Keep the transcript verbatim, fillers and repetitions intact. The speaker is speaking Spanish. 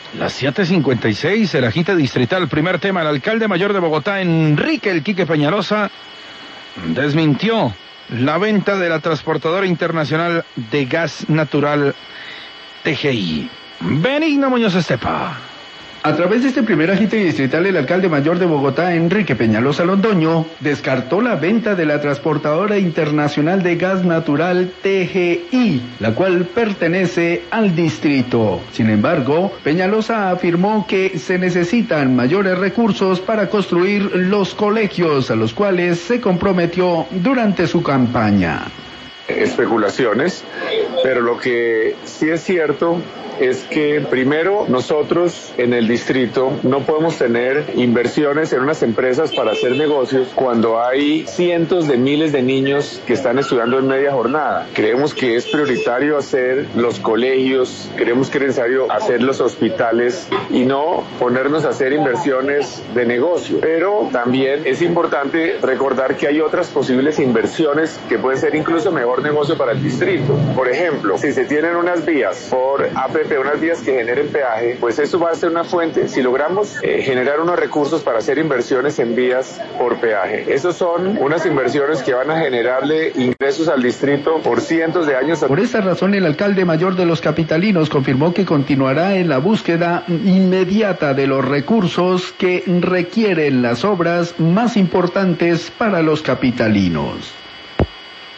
Las siete cincuenta y seis, el agite distrital, primer tema. El alcalde mayor de Bogotá, Enrique El Quique Peñalosa, desmintió la venta de la transportadora internacional de gas natural T G I. Benigno Muñoz Estepa. A través de este primer agite distrital, el alcalde mayor de Bogotá, Enrique Peñalosa Londoño, descartó la venta de la transportadora internacional de gas natural T G I, la cual pertenece al distrito. Sin embargo, Peñalosa afirmó que se necesitan mayores recursos para construir los colegios a los cuales se comprometió durante su campaña. Especulaciones, pero lo que sí es cierto es que primero nosotros en el distrito no podemos tener inversiones en unas empresas para hacer negocios cuando hay cientos de miles de niños que están estudiando en media jornada. Creemos que es prioritario hacer los colegios, creemos que es necesario hacer los hospitales y no ponernos a hacer inversiones de negocio. Pero también es importante recordar que hay otras posibles inversiones que pueden ser incluso mejor negocio para el distrito. Por ejemplo, si se tienen unas vías por A P P, unas vías que generen peaje, pues eso va a ser una fuente, si logramos eh, generar unos recursos para hacer inversiones en vías por peaje. Esos son unas inversiones que van a generarle ingresos al distrito por cientos de años. Por esta razón, el alcalde mayor de los capitalinos confirmó que continuará en la búsqueda inmediata de los recursos que requieren las obras más importantes para los capitalinos.